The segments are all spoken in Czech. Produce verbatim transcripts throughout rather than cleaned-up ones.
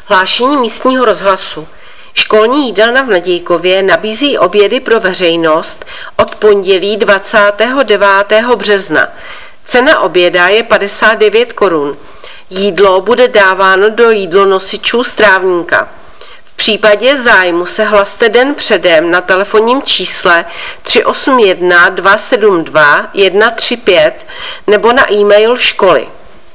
Hlášení místního rozhlasu. Školní jídelna v Nadějkově nabízí obědy pro veřejnost od pondělí dvacátého devátého března. Cena oběda je padesát devět korun. Jídlo bude dáváno do jídlonosičů strávníka. V případě zájmu se hlaste den předem na telefonním čísle tři osm jedna dva sedm dva jedna tři pět nebo na e-mail školy.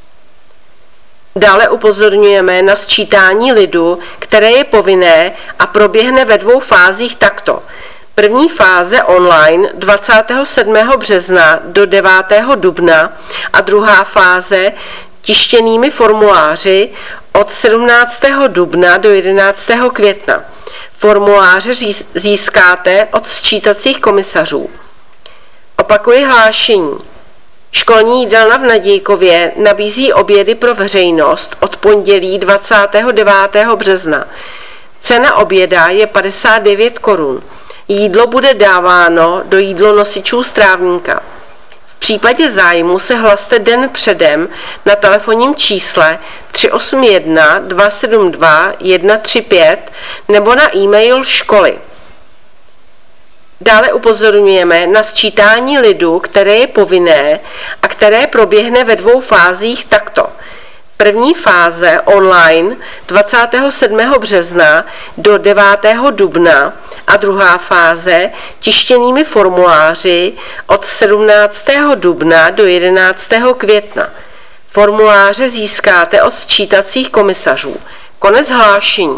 Dále upozorňujeme na sčítání lidu, které je povinné a proběhne ve dvou fázích takto. První fáze online dvacátého sedmého března do devátého dubna a druhá fáze tištěnými formuláři od sedmnáctého dubna do jedenáctého května. Formuláře získáte od sčítacích komisařů. Opakuji hlášení. Školní jídelna v Nadějkově nabízí obědy pro veřejnost od pondělí dvacátého devátého března. Cena oběda je padesát devět korun. Jídlo bude dáváno do jídlonosičů strávníka. V případě zájmu se hlaste den předem na telefonním čísle tři osm jedna dva sedm dva jedna tři pět nebo na e-mail školy. Dále upozorňujeme na sčítání lidu, které je povinné a které proběhne ve dvou fázích takto. První fáze online dvacátého sedmého března do devátého dubna a druhá fáze tištěnými formuláři od sedmnáctého dubna do jedenáctého května. Formuláře získáte od sčítacích komisařů. Konec hlášení.